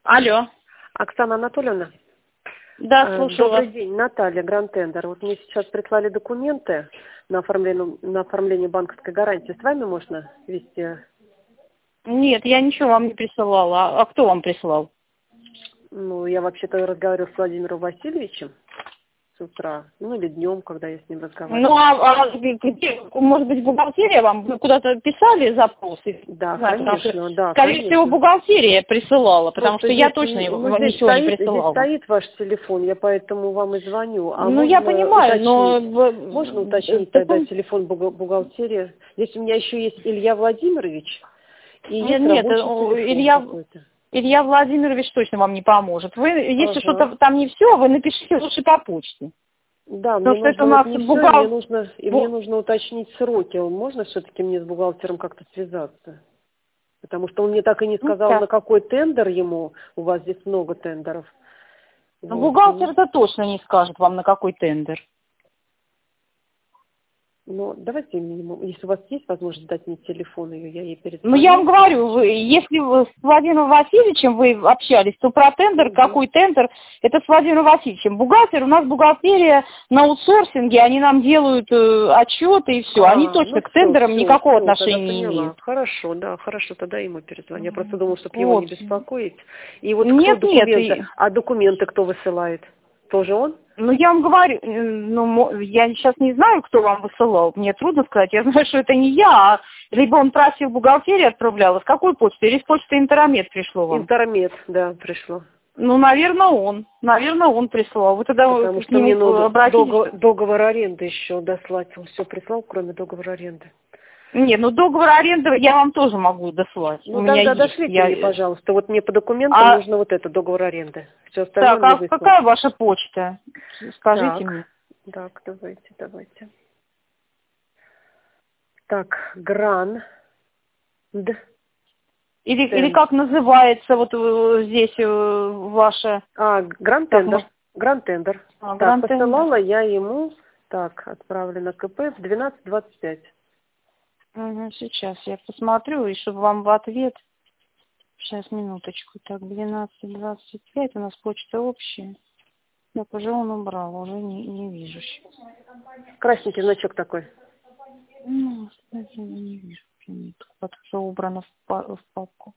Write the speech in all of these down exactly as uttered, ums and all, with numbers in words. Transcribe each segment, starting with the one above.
Алло. Оксана Анатольевна? Да, слушаю Добрый вас. день, Наталья, Гранд Тендер. Вот мне сейчас прислали документы на оформление, на оформление банковской гарантии. С вами можно вести? Нет, я ничего вам не присылала. А кто вам прислал? Ну, я вообще-то разговаривала с Владимиром Васильевичем с утра, ну или днем, когда я с ним разговаривала. Ну, а, а где, может быть, бухгалтерия вам вы куда-то писали запросы? Да, Знаю, потому конечно, что, да, скорее конечно. всего, бухгалтерия присылала, потому Просто что я здесь, точно его- ну, здесь ничего не стоит, здесь присылала. стоит ваш телефон, я поэтому вам и звоню. А Ну, я можно понимаю, но... уточнить? в- Можно в- уточнить так тогда он- телефон буга- бухгалтерии? Здесь у меня еще есть Илья Владимирович и Нет, есть нет, рабочий э, телефон Илья... какой-то. Илья Владимирович точно вам не поможет. Вы, если Ага. что-то там не все, вы напишите лучше по почте. Да, Потому мне что это у нужно вот нас не все, и мне бухгалтер... нужно, и мне нужно уточнить сроки. Можно все-таки мне с бухгалтером как-то связаться? Потому что он мне так и не сказал, на какой тендер ему. У вас здесь много тендеров. Ну, Вот. бухгалтер это точно не скажет вам, на какой тендер. Ну, давайте минимум. Если у вас есть возможность дать мне телефон ее, я ей перезвоню. Ну, я вам говорю, вы, если вы с Владимиром Васильевичем вы общались, то про тендер, Угу. какой тендер, это с Владимиром Васильевичем. Бухгалтер, у нас бухгалтерия на аутсорсинге, они нам делают э, отчеты и все. А, они точно ну к все, тендерам все, никакого все, тогда отношения не поняла. имеют. Хорошо, да, хорошо, тогда ему перезвоню. Я просто думала, чтобы его Вот. не беспокоить. И вот кто Нет, нет. документы, И... а документы кто высылает? Тоже он? Ну, я вам говорю, э, ну, мо- я сейчас не знаю, кто вам высылал, мне трудно сказать, я знаю, что это не я, а либо он просил бухгалтерию, отправлял, с какой почты, или с почты Интермед пришло вам? Интермед, да, пришло. Ну, наверное, он, наверное, он прислал, вы тогда Потому к что мне нему надо обратитесь. договор, договор аренды еще дослать, он все прислал, кроме договора аренды. Нет, ну договор аренды я вам тоже могу дослать, Ну, у меня тогда есть. дошлите Я... мне, пожалуйста, вот мне по документам А, нужно вот это, договор аренды. Все остальное так, мне а выслать. какая ваша почта? Скажите Так, мне. так, давайте, давайте. Так, Гран, Д, Или, или Тен. как называется вот э, здесь э, ваша... А, Гранд Так, Тендер, может... Гранд Тендер. а, Так, Гранд Тендер. посылала я ему, так, отправлено КП в двенадцать двадцать пять. Угу, сейчас я посмотрю, и чтобы вам в ответ... Сейчас, минуточку. Так, двенадцать двадцать пять у нас почта общая. Так, уже он убрал, уже не, не вижу сейчас. Красненький значок такой. Ну, кстати, не вижу. Нет, вот все убрано в, па- в папку.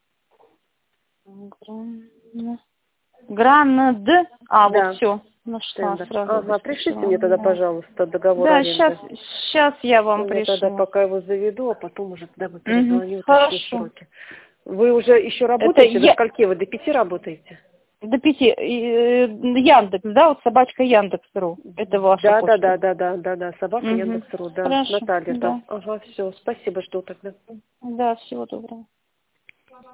Гран... Гранд. А, Да. вот все. Нашла Тендер. сразу. Ага, быстро пришлите всё. мне тогда, Да, пожалуйста, договор да, аренды. сейчас, сейчас я Всё, вам я тогда пришлю. пока его заведу, а потом уже тогда вы Угу, перезвоню, уточню хорошо. сроки. Вы уже еще Это работаете? До я... скольки вы? До пяти работаете? До пяти. Э, Яндекс, да, вот собачка Яндекс.ру. Это ваша Да, да, почта. да, да, да, да, да. Собака Угу. Яндекс.ру, да. Хорошо, Наталья, да. да. Ага, все, спасибо, жду тогда. Да, всего доброго.